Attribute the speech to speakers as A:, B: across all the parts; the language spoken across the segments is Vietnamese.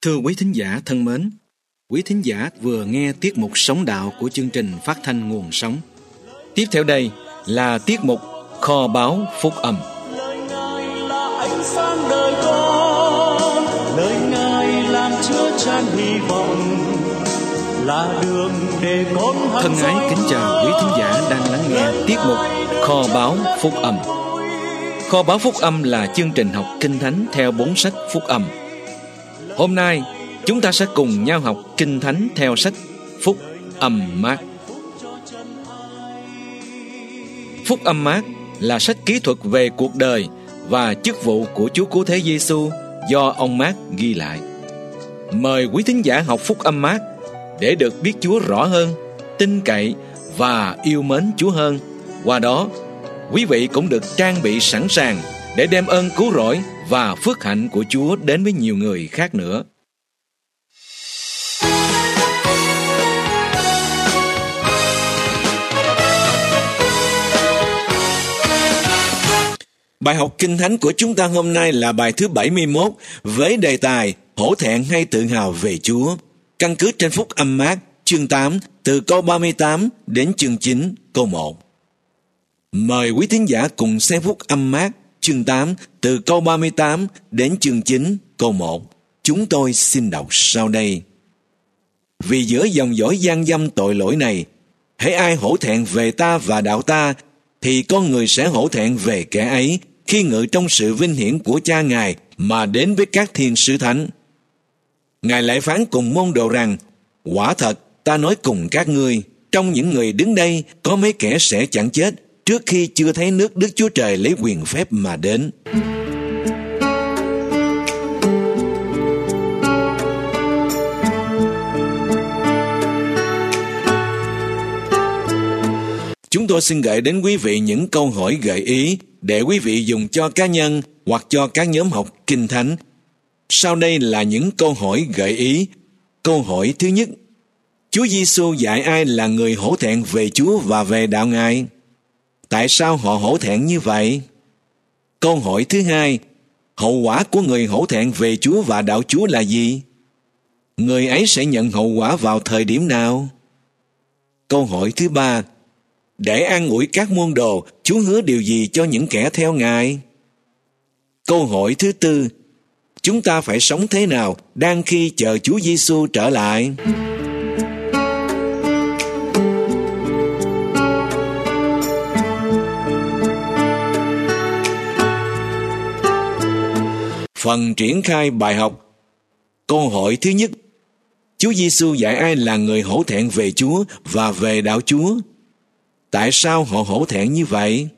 A: Thưa quý thính giả thân mến, quý thính giả vừa nghe tiết mục Sống Đạo của chương trình phát thanh Nguồn Sống. Tiếp theo đây là tiết mục Kho báu Phúc Âm.
B: Lời Ngài là ánh sáng đời con, lời Ngài làm chứa chan hy vọng, là đường để con
A: thân ái kính chào quý thính giả đang lắng nghe tiết mục Kho báu Phúc Âm. Kho báu Phúc Âm là chương trình học Kinh Thánh theo 4 sách Phúc Âm. Hôm nay chúng ta sẽ cùng nhau học Kinh Thánh theo sách Phúc Âm Mác. Phúc Âm Mác là sách kỹ thuật về cuộc đời và chức vụ của Chúa Cứu Thế Giêsu do ông Mác ghi lại. Mời quý thính giả học Phúc Âm Mác để được biết Chúa rõ hơn, tin cậy và yêu mến Chúa hơn. Qua đó, quý vị cũng được trang bị sẵn sàng để đem ơn cứu rỗi và phước hạnh của Chúa đến với nhiều người khác nữa. Bài học Kinh Thánh của chúng ta hôm nay là bài thứ 71 với đề tài hổ thẹn hay tự hào về Chúa. Căn cứ trên Phúc Âm Mác chương 8 từ câu 38 đến chương 9 câu 1. Mời quý thính giả cùng xem Phúc Âm Mác chương 8 từ câu 38 đến chương 9 câu 1. Chúng tôi xin đọc sau đây. Vì giữa dòng dõi gian dâm tội lỗi này, hễ ai hổ thẹn về ta và đạo ta, thì con người sẽ hổ thẹn về kẻ ấy khi ngự trong sự vinh hiển của Cha Ngài mà đến với các thiên sứ thánh. Ngài lại phán cùng môn đồ rằng, quả thật ta nói cùng các ngươi, trong những người đứng đây có mấy kẻ sẽ chẳng chết trước khi chưa thấy nước Đức Chúa Trời lấy quyền phép mà đến. Chúng tôi xin gửi đến quý vị những câu hỏi gợi ý để quý vị dùng cho cá nhân hoặc cho các nhóm học Kinh Thánh. Sau đây là những câu hỏi gợi ý. Câu hỏi thứ nhất: Chúa Giêsu dạy ai là người hổ thẹn về Chúa và về đạo Ngài? Tại sao họ hổ thẹn như vậy? Câu hỏi thứ hai: hậu quả của người hổ thẹn về Chúa và đạo Chúa là gì? Người ấy sẽ nhận hậu quả vào thời điểm nào? Câu hỏi thứ ba: để an ủi các môn đồ, Chúa hứa điều gì cho những kẻ theo Ngài? Câu hỏi thứ tư: chúng ta phải sống thế nào đang khi chờ Chúa Giêsu trở lại? Phần triển khai bài học. Câu hỏi thứ nhất: Chúa Giêsu dạy ai là người hổ thẹn về Chúa và về đạo Chúa? Tại sao họ hổ thẹn như vậy?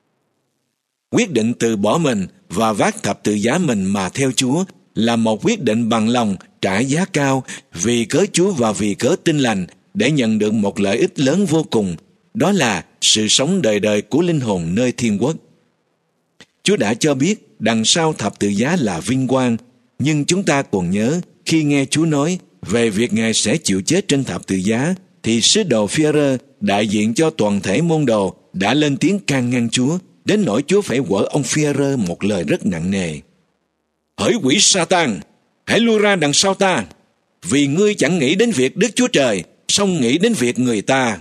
A: Quyết định từ bỏ mình và vác thập tự giá mình mà theo Chúa là một quyết định bằng lòng trả giá cao vì cớ Chúa và vì cớ tin lành để nhận được một lợi ích lớn vô cùng, đó là sự sống đời đời của linh hồn nơi thiên quốc. Chúa đã cho biết đằng sau thập tự giá là vinh quang, nhưng chúng ta còn nhớ khi nghe Chúa nói về việc Ngài sẽ chịu chết trên thập tự giá, thì sứ đồ Phi-e-rơ đại diện cho toàn thể môn đồ đã lên tiếng can ngăn Chúa, đến nỗi Chúa phải quở ông Phi-e-rơ một lời rất nặng nề. Hỡi quỷ Sa-tan, hãy lui ra đằng sau ta, vì ngươi chẳng nghĩ đến việc Đức Chúa Trời, song nghĩ đến việc người ta.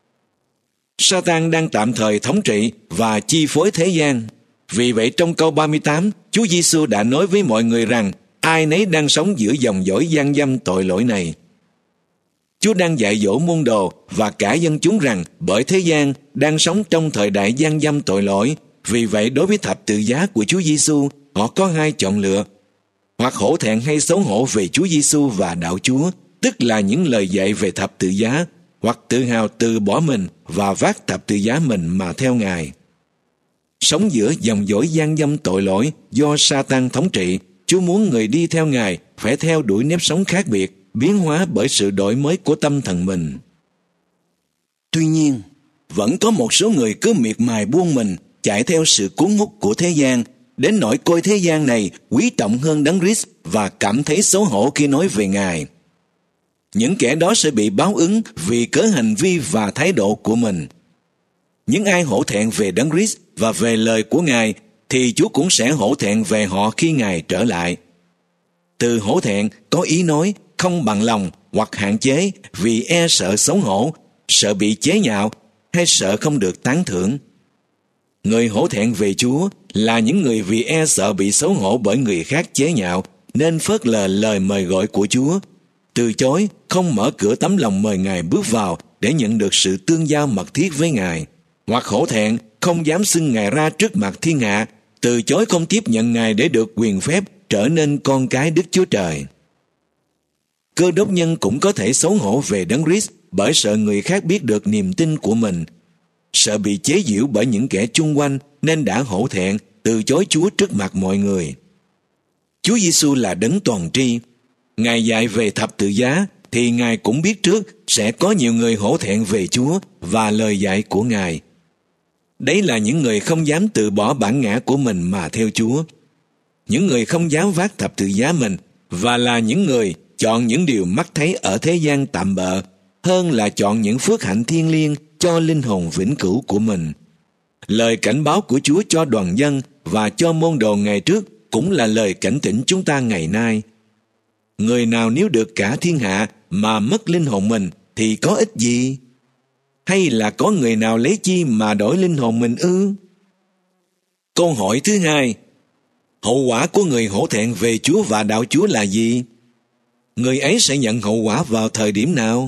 A: Sa-tan đang tạm thời thống trị và chi phối thế gian. Vì vậy trong câu 38, Chúa Giêsu đã nói với mọi người rằng ai nấy đang sống giữa dòng dõi gian dâm tội lỗi này. Chúa đang dạy dỗ môn đồ và cả dân chúng rằng bởi thế gian đang sống trong thời đại gian dâm tội lỗi. Vì vậy đối với thập tự giá của Chúa Giêsu, họ có hai chọn lựa: hoặc hổ thẹn hay xấu hổ về Chúa Giêsu và đạo Chúa, tức là những lời dạy về thập tự giá, hoặc tự hào từ bỏ mình và vác thập tự giá mình mà theo Ngài. Sống giữa dòng dõi gian dâm tội lỗi do Sa-tan thống trị, Chúa muốn người đi theo Ngài phải theo đuổi nếp sống khác biệt, biến hóa bởi sự đổi mới của tâm thần mình. Tuy nhiên, vẫn có một số người cứ miệt mài buông mình, chạy theo sự cuốn hút của thế gian, đến nỗi coi thế gian này quý trọng hơn Đấng Christ và cảm thấy xấu hổ khi nói về Ngài. Những kẻ đó sẽ bị báo ứng vì cớ hành vi và thái độ của mình. Những ai hổ thẹn về Đấng Christ và về lời của Ngài thì Chúa cũng sẽ hổ thẹn về họ khi Ngài trở lại. Từ hổ thẹn có ý nói không bằng lòng hoặc hạn chế vì e sợ xấu hổ, sợ bị chế nhạo hay sợ không được tán thưởng. Người hổ thẹn về Chúa là những người vì e sợ bị xấu hổ bởi người khác chế nhạo nên phớt lờ lời mời gọi của Chúa, từ chối không mở cửa tấm lòng mời Ngài bước vào để nhận được sự tương giao mật thiết với Ngài, hoặc hổ thẹn không dám xưng Ngài ra trước mặt thiên hạ, từ chối không tiếp nhận Ngài để được quyền phép trở nên con cái Đức Chúa Trời. Cơ đốc nhân cũng có thể xấu hổ về Đấng Christ bởi sợ người khác biết được niềm tin của mình, sợ bị chế giễu bởi những kẻ chung quanh nên đã hổ thẹn từ chối Chúa trước mặt mọi người. Chúa Giêsu là Đấng toàn tri. Ngài dạy về thập tự giá thì Ngài cũng biết trước sẽ có nhiều người hổ thẹn về Chúa và lời dạy của Ngài. Đấy là những người không dám từ bỏ bản ngã của mình mà theo Chúa, những người không dám vác thập tự giá mình, và là những người chọn những điều mắt thấy ở thế gian tạm bợ hơn là chọn những phước hạnh thiêng liêng cho linh hồn vĩnh cửu của mình. Lời cảnh báo của Chúa cho đoàn dân và cho môn đồ ngày trước cũng là lời cảnh tỉnh chúng ta ngày nay. Người nào nếu được cả thiên hạ mà mất linh hồn mình thì có ích gì? Hay là có người nào lấy chi mà đổi linh hồn mình ư? Câu hỏi thứ hai, hậu quả của người hổ thẹn về Chúa và đạo Chúa là gì? Người ấy sẽ nhận hậu quả vào thời điểm nào?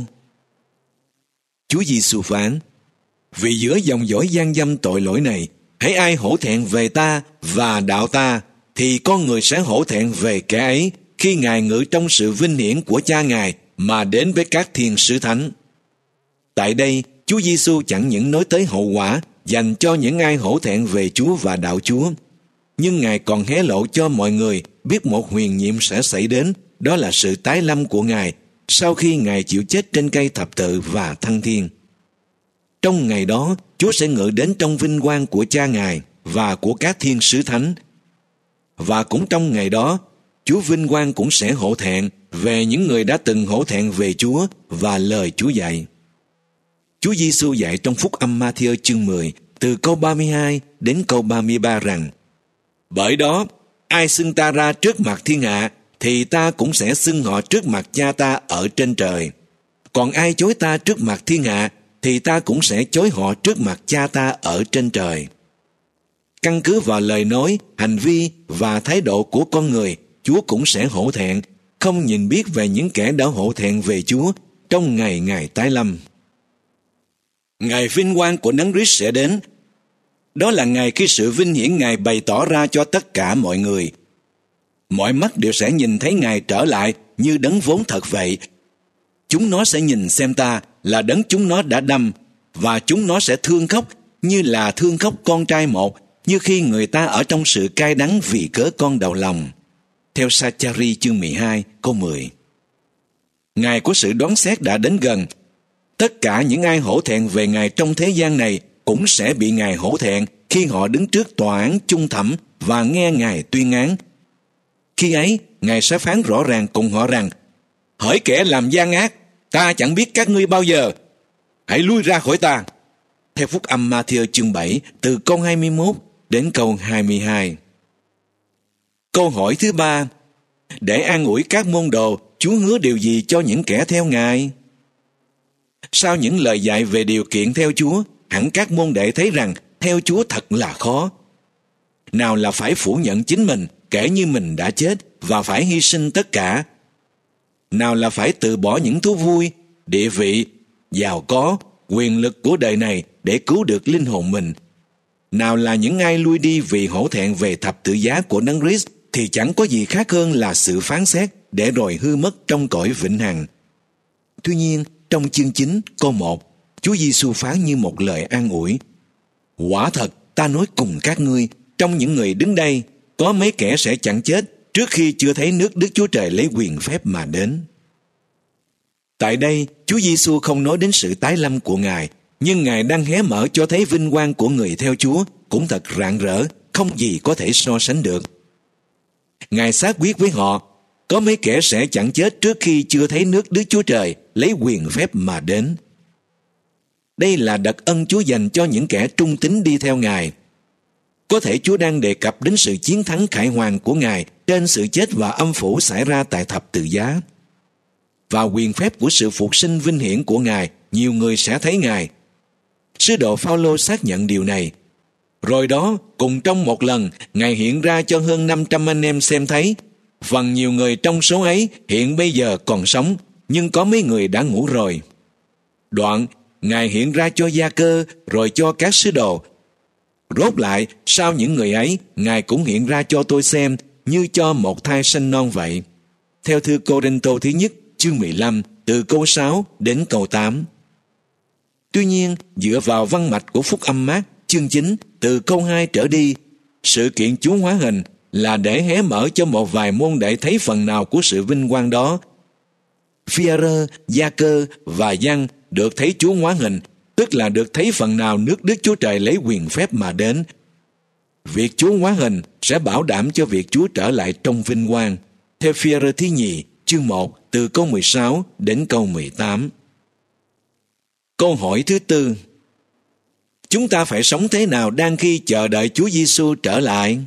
A: Chúa Giêsu phán, vì giữa dòng dõi gian dâm tội lỗi này, hễ ai hổ thẹn về ta và đạo ta, thì con người sẽ hổ thẹn về kẻ ấy khi Ngài ngự trong sự vinh hiển của Cha Ngài mà đến với các thiên sứ thánh. Tại đây, Chúa Giêsu chẳng những nói tới hậu quả dành cho những ai hổ thẹn về Chúa và đạo Chúa, nhưng Ngài còn hé lộ cho mọi người biết một huyền nhiệm sẽ xảy đến, đó là sự tái lâm của Ngài sau khi Ngài chịu chết trên cây thập tự và thăng thiên. Trong ngày đó, Chúa sẽ ngự đến trong vinh quang của Cha Ngài và của các thiên sứ thánh. Và cũng trong ngày đó, Chúa vinh quang cũng sẽ hổ thẹn về những người đã từng hổ thẹn về Chúa và lời Chúa dạy. Chúa Giêsu dạy trong Phúc Âm Ma-thi-ơ chương 10 từ câu 32 đến câu 33 rằng: bởi đó, ai xưng ta ra trước mặt thiên hạ thì ta cũng sẽ xưng họ trước mặt Cha ta ở trên trời. Còn ai chối ta trước mặt thiên hạ thì ta cũng sẽ chối họ trước mặt Cha ta ở trên trời. Căn cứ vào lời nói, hành vi và thái độ của con người, Chúa cũng sẽ hổ thẹn, không nhìn biết về những kẻ đã hổ thẹn về Chúa trong ngày Ngài tái lâm. Ngày vinh quang của Đấng Christ sẽ đến. Đó là ngày khi sự vinh hiển Ngài bày tỏ ra cho tất cả mọi người. Mọi mắt đều sẽ nhìn thấy Ngài trở lại như Đấng vốn thật vậy. Chúng nó sẽ nhìn xem ta là Đấng chúng nó đã đâm, và chúng nó sẽ thương khóc như là thương khóc con trai một, như khi người ta ở trong sự cay đắng vì cớ con đầu lòng. Theo Sa-cha-ri chương 12 câu 10. Ngày của sự đoán xét đã đến gần. Tất cả những ai hổ thẹn về Ngài trong thế gian này cũng sẽ bị Ngài hổ thẹn khi họ đứng trước tòa án chung thẩm và nghe Ngài tuyên án. Khi ấy, Ngài sẽ phán rõ ràng cùng họ rằng: hỡi kẻ làm gian ác, ta chẳng biết các ngươi bao giờ, hãy lui ra khỏi ta. Theo Phúc Âm Ma-thi-ơ chương 7 từ câu 21 đến câu 22. Câu hỏi thứ ba, để an ủi các môn đồ, Chúa hứa điều gì cho những kẻ theo Ngài? Sau những lời dạy về điều kiện theo Chúa, hẳn các môn đệ thấy rằng theo Chúa thật là khó. Nào là phải phủ nhận chính mình, kể như mình đã chết, và phải hy sinh tất cả. Nào là phải từ bỏ những thú vui, địa vị, giàu có, quyền lực của đời này để cứu được linh hồn mình. Nào là những ai lui đi vì hổ thẹn về thập tự giá của Đấng Christ thì chẳng có gì khác hơn là sự phán xét để rồi hư mất trong cõi vĩnh hằng. Tuy nhiên, trong chương 9 câu 1, Chúa Giêsu phán như một lời an ủi: quả thật, ta nói cùng các ngươi, trong những người đứng đây, có mấy kẻ sẽ chẳng chết trước khi chưa thấy nước Đức Chúa Trời lấy quyền phép mà đến. Tại đây, Chúa Giêsu không nói đến sự tái lâm của Ngài, nhưng Ngài đang hé mở cho thấy vinh quang của người theo Chúa cũng thật rạng rỡ, không gì có thể so sánh được. Ngài xác quyết với họ, có mấy kẻ sẽ chẳng chết trước khi chưa thấy nước Đức Chúa Trời lấy quyền phép mà đến. Đây là đặc ân Chúa dành cho những kẻ trung tín đi theo Ngài. Có thể Chúa đang đề cập đến sự chiến thắng khải hoàn của Ngài trên sự chết và âm phủ xảy ra tại thập tự giá. Và quyền phép của sự phục sinh vinh hiển của Ngài, nhiều người sẽ thấy Ngài. Sứ đồ Phao-lô xác nhận điều này. Rồi đó, cùng trong một lần, Ngài hiện ra cho hơn 500 anh em xem thấy. Phần nhiều người trong số ấy hiện bây giờ còn sống, nhưng có mấy người đã ngủ rồi. Đoạn, Ngài hiện ra cho Gia-cơ, rồi cho các sứ đồ. Rốt lại, sau những người ấy, Ngài cũng hiện ra cho tôi xem, như cho một thai sanh non vậy. Theo thư Cô-rinh-tô thứ nhất, chương 15, từ câu 6 đến câu 8. Tuy nhiên, dựa vào văn mạch của Phúc Âm Mác, chương 9, từ câu 2 trở đi, sự kiện Chúa hóa hình là để hé mở cho một vài môn đệ thấy phần nào của sự vinh quang đó. Phi-a-rơ, Gia-cơ và Giăng được thấy Chúa hóa hình, tức là được thấy phần nào nước Đức Chúa Trời lấy quyền phép mà đến. Việc Chúa hóa hình sẽ bảo đảm cho việc Chúa trở lại trong vinh quang. Theo Phi-a-rơ thứ nhì, chương 1, từ câu 16 đến câu 18. Câu hỏi thứ tư: chúng ta phải sống thế nào đang khi chờ đợi Chúa Giêsu trở lại?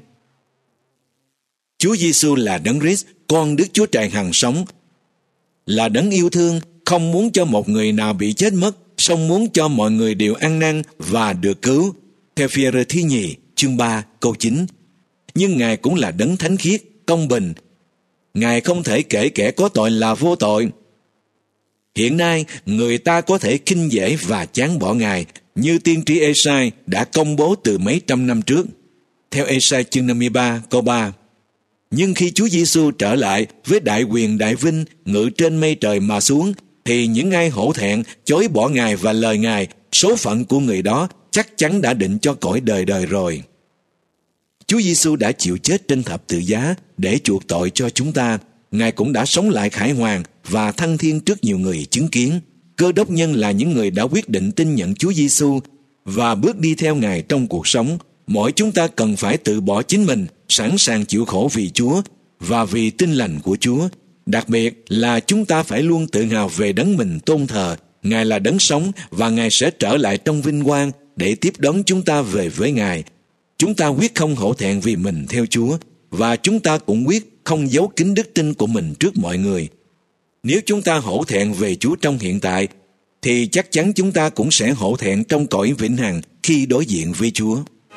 A: Chúa Giêsu là Đấng Christ, con Đức Chúa Trời hằng sống, là Đấng yêu thương, không muốn cho một người nào bị chết mất, song muốn cho mọi người đều ăn năn và được cứu. Theo Phi-a-rơ thứ nhì, chương 3, câu 9. Nhưng Ngài cũng là Đấng thánh khiết, công bình. Ngài không thể kể kẻ có tội là vô tội. Hiện nay, người ta có thể khinh dễ và chán bỏ Ngài, như tiên tri Ê-sai đã công bố từ mấy trăm năm trước. Theo Ê-sai chương 53, câu 3. Nhưng khi Chúa Giêsu trở lại với đại quyền đại vinh ngự trên mây trời mà xuống, thì những ai hổ thẹn, chối bỏ Ngài và lời Ngài, số phận của người đó chắc chắn đã định cho cõi đời đời rồi. Chúa Giêsu đã chịu chết trên thập tự giá để chuộc tội cho chúng ta. Ngài cũng đã sống lại khải hoàn và thăng thiên trước nhiều người chứng kiến. Cơ đốc nhân là những người đã quyết định tin nhận Chúa Giêsu và bước đi theo Ngài trong cuộc sống. Mỗi chúng ta cần phải tự bỏ chính mình, sẵn sàng chịu khổ vì Chúa và vì tin lành của Chúa. Đặc biệt là chúng ta phải luôn tự hào về Đấng mình tôn thờ. Ngài là Đấng sống và Ngài sẽ trở lại trong vinh quang để tiếp đón chúng ta về với Ngài. Chúng ta quyết không hổ thẹn vì mình theo Chúa, và chúng ta cũng quyết không giấu kín đức tin của mình trước mọi người. Nếu chúng ta hổ thẹn về Chúa trong hiện tại, thì chắc chắn chúng ta cũng sẽ hổ thẹn trong cõi vĩnh hằng khi đối diện với Chúa.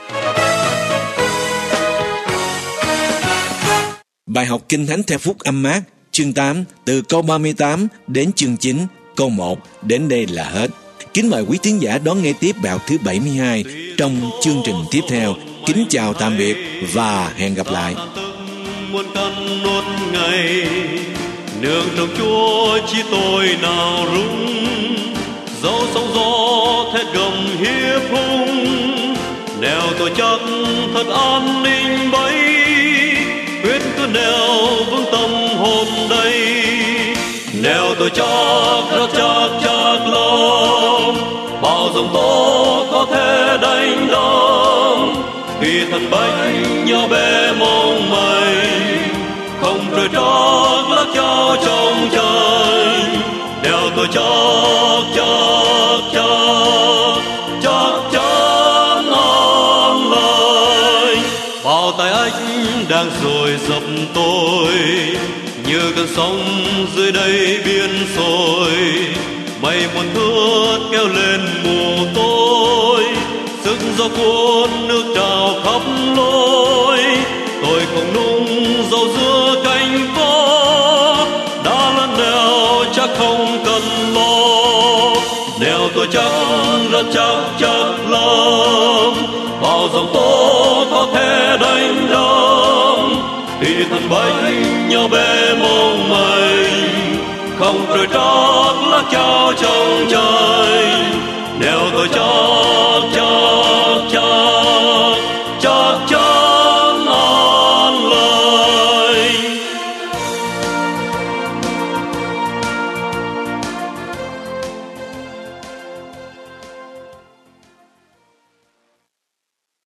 A: Bài học Kinh Thánh theo Phúc Âm Mác, chương 8, từ câu 38 đến chương 9, câu 1, đến đây là hết. Kính mời quý tín giả đón nghe tiếp bài học thứ 72 trong chương trình tiếp theo. Kính chào tạm biệt và hẹn gặp lại.
B: Muôn căn nốt ngày nương trong Chúa chỉ tôi nào rung, dẫu sóng gió thét gầm hiếp hung, nẻo tôi chắc thật an ninh bấy, quyết cứ nẻo vững tâm hồn đây, nẻo tôi chắc rất chắc lòng, bao dòng tố có thể đánh đong, vì thần bánh nhỏ bé mong manh, không rời trót lắc trao trong trời, đeo tôi chắc chắn an lành. Bao tai ách đang dồi dập tôi, như cơn sóng dưới đây biên sôi, mây muôn thước kéo lên mù tôi, sức gió cuốn nước trào khắp lối, tôi không nung dầu giữa cánh có, đã lăn nẻo chắc không cần lo, nẻo tôi chắc rất chắc lắm, bao dòng tố có thể đánh đong, vì thần bánh nhỏ bé mong manh, không rời trót lá trao trong trời.